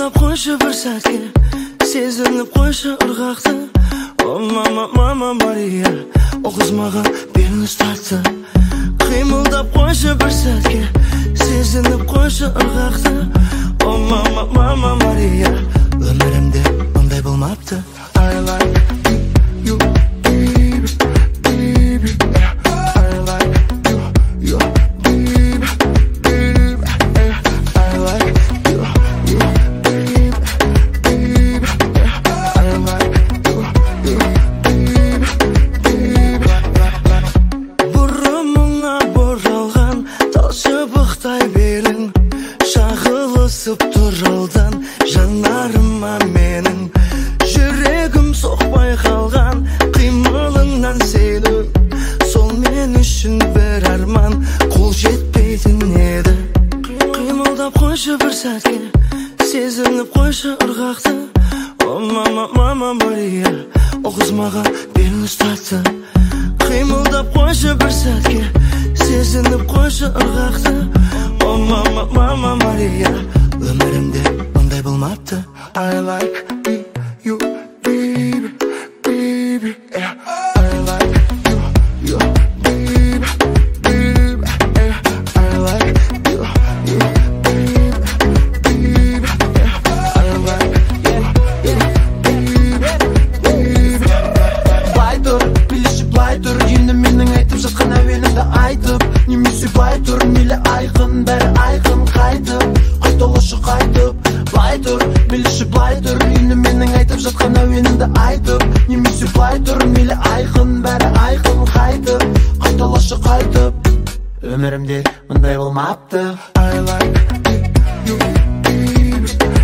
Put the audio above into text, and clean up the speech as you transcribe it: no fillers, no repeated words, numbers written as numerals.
Қимылдап қойшы бір сәтке, сезініп қойшы ырғақты. О мама, мама Мария, о қыз маған белін ұстатты. Қимылдап қойшы бір сәтке, сезініп қойшы ырғақты. О мама, мама Мария, өмірімде мұндай болмапты. I like you, baby, baby. I like you, baby, baby. I like you, baby, baby. I like you, baby, baby. Бұрымыңа боралған тал шыбықтай белің, шағылысып тұр алдан жанарыма менің. Жүрегім соқпай қалған қимылыңнан сенің. Сол мен үшін бір арман, қол жетпейтін еді. Қимылдап қойшы бір сәтке, сезініп қойшы ырғақты. О мама, мама Мария, о қыз маған белін ұстатты. Қимылдап қойшы бір сәтке, сезініп қойшы ырғақты. О мама, мама Мария, өмірімде мұндай болмапты. I like you, baby, baby. Yeah. I like you, baby, baby. Yeah. I like you, baby, baby. Yeah. I like you, baby, baby. Былай тұр, билеші былай тұр, енді менің айтып жатқан әуенімді айтып. Немесе былай тұр, мейлі айқын, бәрі айқын қайтып. Қайталашы қайтып, былай тұр, билеші былай тұр, енді менің айтып жатқан әуенімді айтып. Немесе былай тұр, мейлі айқын, бәрі айқын қайтып. Қайталашы қайтып, өмірімде мұндай болмапты. I like you, baby.